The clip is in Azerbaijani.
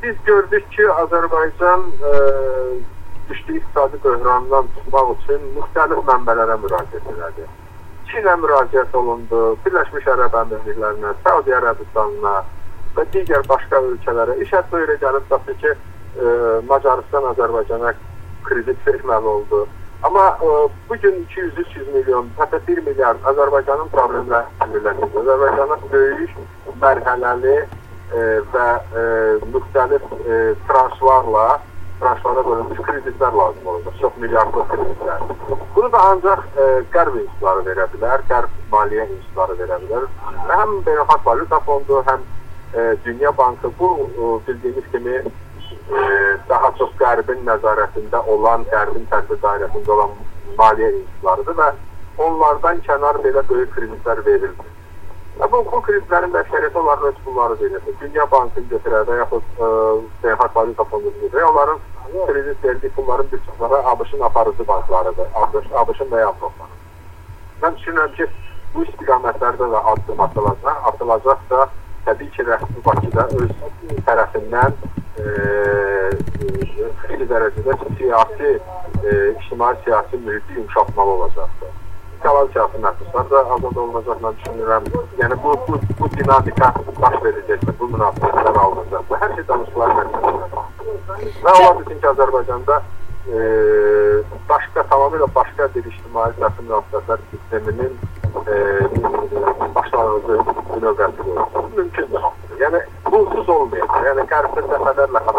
biz gördük ki, Azərbaycan düşdüyü iqtisadi böhrandan çıxmaq üçün müxtəlif mənbələrə müraciət elədi. Çinə müraciət olundu, Birləşmiş Ərəb Əmirliklərinə, Səudiyyə Ərəbistanına və digər başqa ölkələrə. İş hətta öyle gəlib tapdı ki, Macaristan Azərbaycana kredit verməli oldu. Amma bugün 200-300 milyon, hətta 1 milyard Azərbaycanın problemləri birləşdir. Azərbaycana böyük, mərhələli və müxtəlif tranşlara bölünmüş kreditlər lazım olacaq, çox milyardlıq kreditlər. Bunu da ancaq qərb institutları verə bilər, qərb maliyyə institutları verə bilər. Və həm Beynəlxalq Valyuta Fondu, həm Dünya Bankı bu bildiyimiz kimi daha çox qərbin nəzarətində olan, qərbin təsir dairəsində olan maliyyə institutlarıdır və onlardan kənar belə böyük kreditlər verildi. Bu kreditlərin bəşəriyyəti onların öz pulları verir. Dünya Bankını götürər və yaxud Beynəlxalq Valyuta Fondunu götürər. Onların kredit verdiyi pulların bir çoxları ABŞ-ın aparıcı banklarıdır, ABŞ-ın və Avropanın. Mən düşünürəm ki, bu istiqamətlərdə də addım atılacaqsa, təbii ki, rəsmi Bakıda öz tərəfindən xeyli dərəcədə siyasi, ictimai-siyasi mühiti yumuşatmalı olacaqdır. Kalan siyasi məhbuslar da azad olunacaqla düşünürəm. Yəni, bu dinamika baş verəcəkdir, bu münasibətlər alınacaqdır. Hər şey danışıqlar mərkəzində. Və ola bilsin ki, Azərbaycanda tamamilə başqa bir ictimai-siyasi münasibətlər sisteminin başlanğıcı növbəti olacaq. Mümkündür. Yəni, bulsuz olmayacaq. Yəni, qərbdə dəfələrlə